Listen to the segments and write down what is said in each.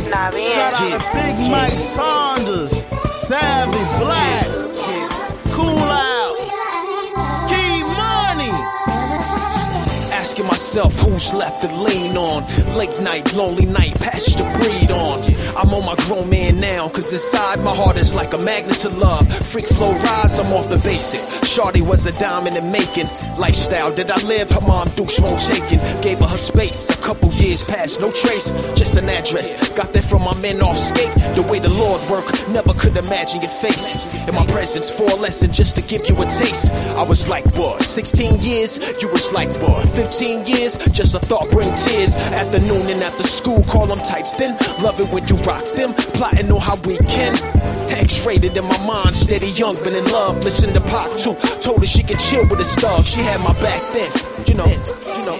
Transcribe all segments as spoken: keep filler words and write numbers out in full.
Nah, man. Shout out Yeah. to Big Yeah. Mike Saunders, Savvy Black, Cool Out, Ski Money. Asking myself who's left to lean on. Late night, lonely night, pasture to breed on. I'm on my grown man now, cause inside my heart is like a magnet to love. Freak flow rise, I'm off the basic. Shorty was a diamond in making. Lifestyle that I live, her mom Dukes won't shaking. Gave her her space, a couple years past, no trace, just an address. Got that from my men off skate. The way the Lord work, never could imagine your face. In my presence, for a lesson just to give you a taste. I was like, what, sixteen years? You was like, what, fifteen years? Just a thought bring tears. Afternoon and after school, call them tights then. Love it when you rock them, plotting on how we can. X-rated in my mind, steady young, been in love. Listen to Pac too, told her she could chill with his dog. She had my back then, you know, you know.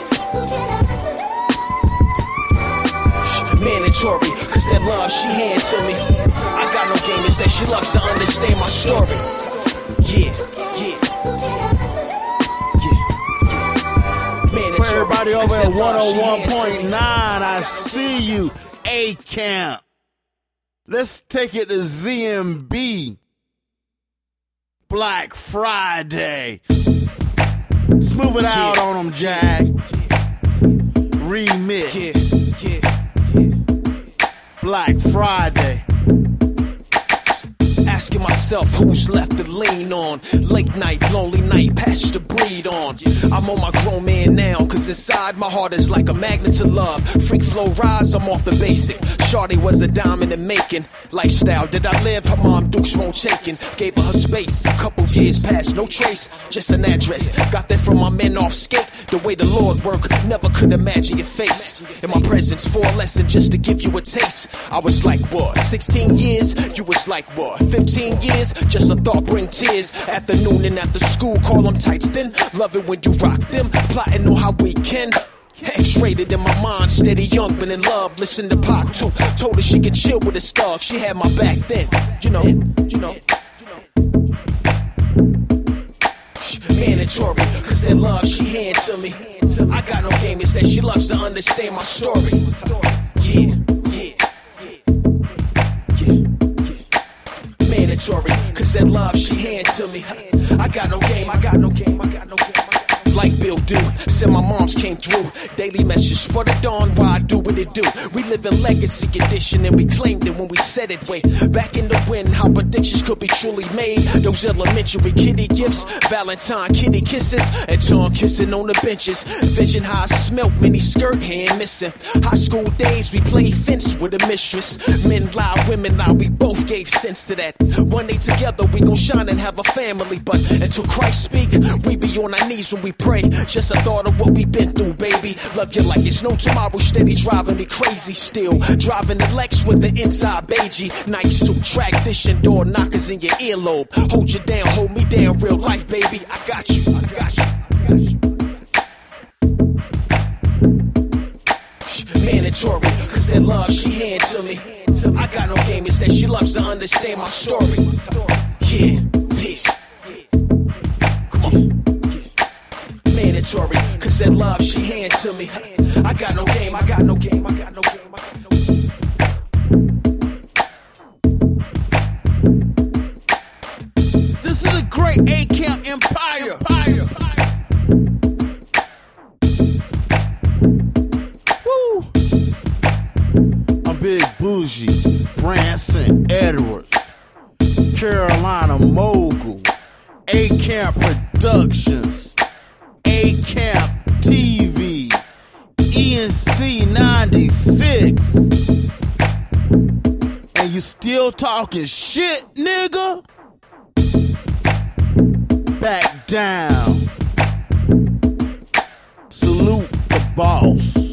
Mandatory, cause that love she hand to me. I got no game, it's that she loves to understand my story. Yeah, yeah, yeah. Mandatory, For everybody over cause at that love she one oh one hand to point me. nine, I see you, A-Camp. Let's take it to Z M B. Black Friday. Smooth it out Yeah. on them, Jack. Remix. Yeah, yeah, yeah. Black Friday. Asking myself who's left to lean on. Late night, lonely night, pasture to breed on. I'm on my grown man now, cause inside my heart is like a magnet to love. Freak flow rise, I'm off the basic. Shorty was a diamond in making. Lifestyle that I lived, her mom Dukes won't shaking. Gave her her space, a couple years past, no trace, just an address. Got that from my men off skate. The way the Lord work, never could imagine your face. In my presence, for a lesson just to give you a taste. I was like, what, sixteen years? You was like, what, fifteen years? Just a thought bring tears. Afternoon and after school, call them tights then. Love it when you rock them, plotting on how we can. X-rated in my mind, steady young, been in love. Listen to Pac too, told her she could chill with his dog. She had my back then, you know, you know. Mandatory, cause that love she hand to me. I got no game, it's that she loves to understand my story. Yeah, yeah, yeah, yeah, yeah. Mandatory, cause that love she hand to me. I got no game, I got no game, I got no game. Like Bill do, said my moms came through. Daily message for the dawn, why I do what it do. We live in legacy edition and we claimed it when we said it way back in the wind. How predictions could be truly made. Those elementary kitty gifts, Valentine kitty kisses, and tongue kissing on the benches. Vision how I smelt mini skirt hand missing. High school days we played fence with a mistress. Men lie, women lie, we both gave sense to that. One day together we gon' shine and have a family. But until Christ speak, we be on our knees when we pray. Just a thought of what we been through, baby. Love you like it's no tomorrow, steady driving me crazy still. Driving the Lex with the inside beige. Night suit, track dish and door knockers in your earlobe. Hold you down, hold me down, real life, baby. I got you, I got you, I got you. Mandatory, cause that love she hand to me. I got no game, it's that she loves to understand my story. Yeah, peace. Come on. Mandatory, cause that love she hand to me. I got no game, I got no game, I got no game, I got no game. This is a great A-Camp Empire. Woo! I'm Big Bougie, Branson Edwards, Carolina Mogul, A-Camp Productions, A-Camp T V, E N C ninety-six. And you still talking shit, nigga? Back down. Salute the boss.